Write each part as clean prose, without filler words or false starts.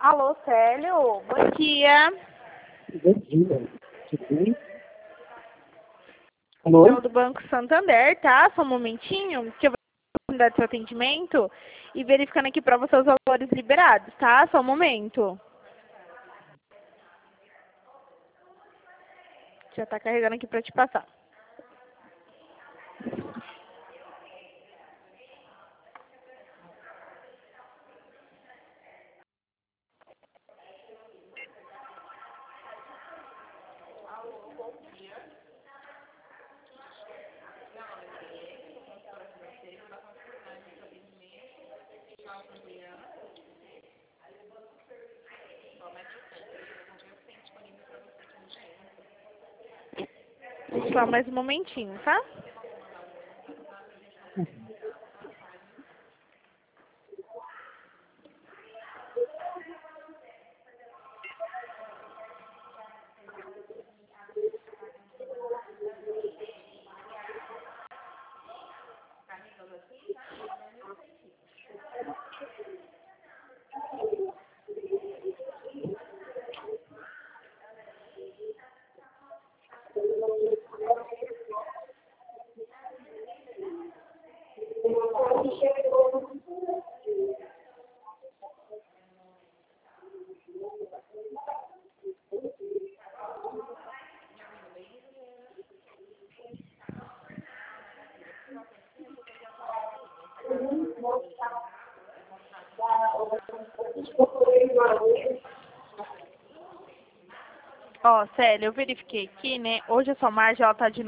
Alô, Célio, bom dia. Bom dia, tudo bem? Alô? Eu do Banco Santander, tá? Só um momentinho, que eu vou dar seu atendimento e verificando aqui para você os valores liberados, tá? Só um momento. Já tá carregando aqui para te passar. Só mais um momentinho, tá? Ó, Célia, eu verifiquei aqui, né? Hoje a sua margem ela tá de R$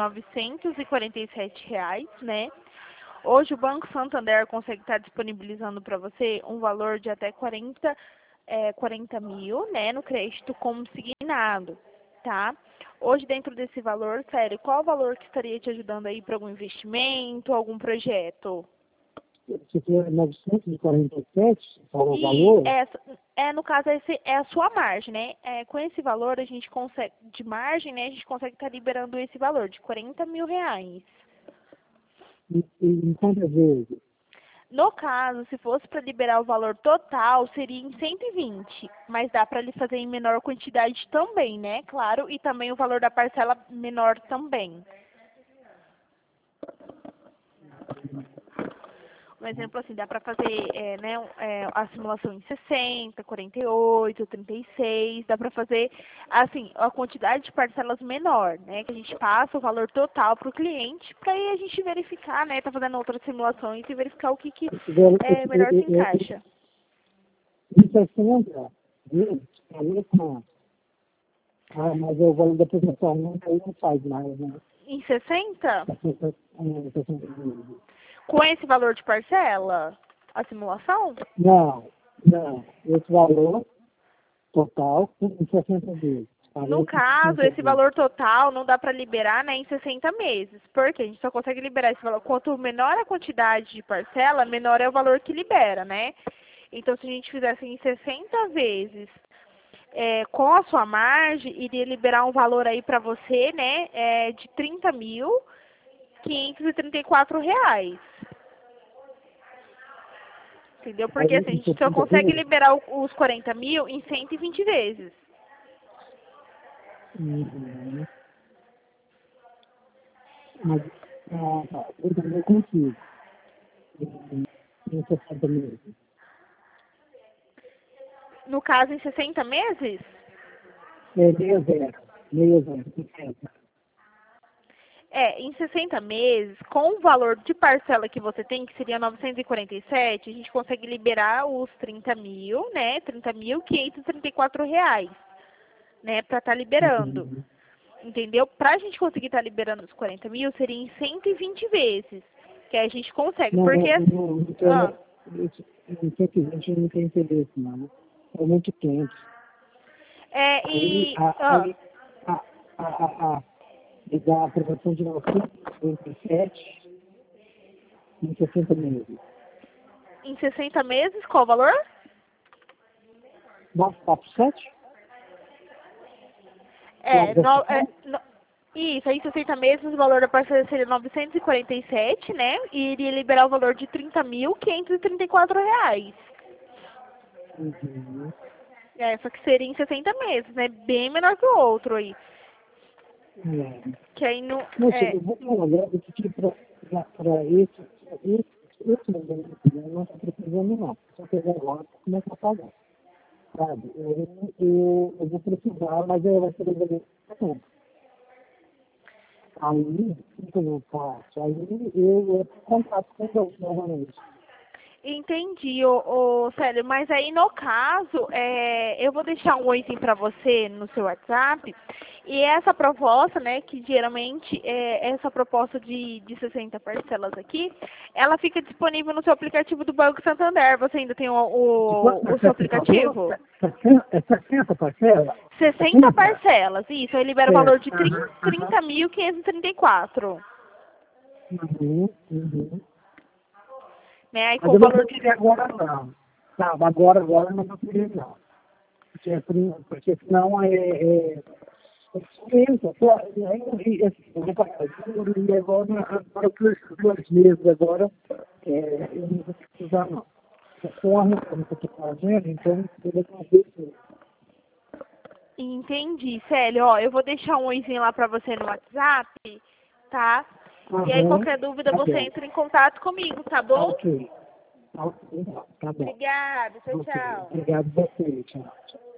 947, né? Hoje o Banco Santander consegue estar disponibilizando para você um valor de até 40 mil, né? No crédito consignado, tá? Hoje dentro desse valor, Célia, qual o valor que estaria te ajudando aí para algum investimento, algum projeto? Você tem 947, falou o E valor? no caso, esse é a sua margem, né? Com esse valor, a gente consegue, de margem, né? A gente consegue estar liberando esse valor de R$ 40 mil. E em quantas vezes? No caso, se fosse para liberar o valor total, seria em 120, mas dá para ele fazer em menor quantidade também, né? Claro, e também o valor da parcela menor também. Um exemplo assim, dá para fazer a simulação em 60, 48, 36, dá para fazer assim, a quantidade de parcelas menor, né? Que a gente passa o valor total para o cliente, para aí a gente verificar, né? Tá fazendo outras simulações e verificar o que melhor se encaixa. Em 60 vezes, falei com... Ah, mas o valor da apresentação aí não faz mais, né? Em 60? 60 vezes. Com esse valor de parcela? A simulação? Não. Esse valor total em 60 vezes. No Falei com caso, 60 esse vezes. valor total não dá para liberar, né, em 60 meses. Porque a gente só consegue liberar esse valor. Quanto menor a quantidade de parcela, menor é o valor que libera, né? Então, se a gente fizesse em 60 vezes com a sua margem, iria liberar um valor aí para você, né, de R$ 30.534. Entendeu? Porque assim, a Aí, em gente só 60 consegue vezes, liberar os 40 mil em 120 vezes. uhum. Mas, eu também consigo. Em 60 meses. No caso, em 60 meses? É 60. 60. Em 60 meses, com o valor de parcela que você tem, que seria 947, a gente consegue liberar os 30 mil, né? R$ 30.534, né? Para estar liberando. Uhum. Entendeu? Para a gente conseguir estar liberando os 40 mil, seria em 120 vezes. Que aí a gente consegue. Não, Porque, não, em 120 eu não tenho interesse, não. É muito tempo. Aí, me dá a aprovação de 947 em 60 meses. em 60 meses, qual o valor? 947? Isso, aí em 60 meses o valor da parcela seria 947, né? E iria liberar o valor de R$ 30.534. Uhum. Só que seria em 60 meses, né? Bem menor que o outro aí. É. Que aí não. Moça, eu vou dar uma olhada aqui para esse momento, eu não estou precisando não. Só que agora começa a pagar. Sabe? Eu vou precisar, mas eu vou ter tempo. Aí, o que eu faço? Aí eu contato com Deus novamente. Entendi, Célio, mas aí no caso, eu vou deixar um oizinho para você no seu WhatsApp, e essa proposta, né, que geralmente essa proposta de 60 parcelas aqui, ela fica disponível no seu aplicativo do Banco Santander. Você ainda tem o seu aplicativo? É 60 parcela? 60 parcelas, isso, aí libera o valor de Certo. 30.534. Uhum. Né, aí Mas com o eu não valor vou de... querer agora não. Tá, agora eu não vou querer não. Porque senão é isso, eu vou pagar e agora por esses 2 meses agora, eu não vou precisar não. Com a reforma que eu estou fazendo, então eu vou fazer isso. Entendi, Célio. Ó, eu vou deixar um oizinho lá pra você no WhatsApp, tá? E aí, qualquer dúvida, Tá você bom. entra em contato comigo, tá Tá bom? ok. Tá ok, tá bom. Obrigada. Tchau, Ok, tchau. obrigado a você, tchau.